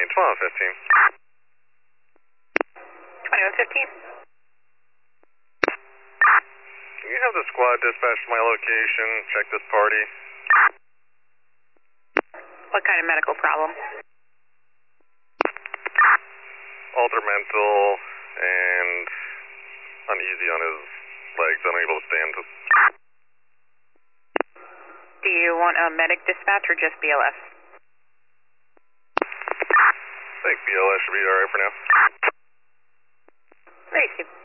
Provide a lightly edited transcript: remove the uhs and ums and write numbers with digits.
2115. 2115. Can you have the squad dispatch to my location, check this party? What kind of medical problem? Altered mental and uneasy on his legs, unable to stand. Do you want a medic dispatch or just BLS? I think BLS should be alright for now. Great.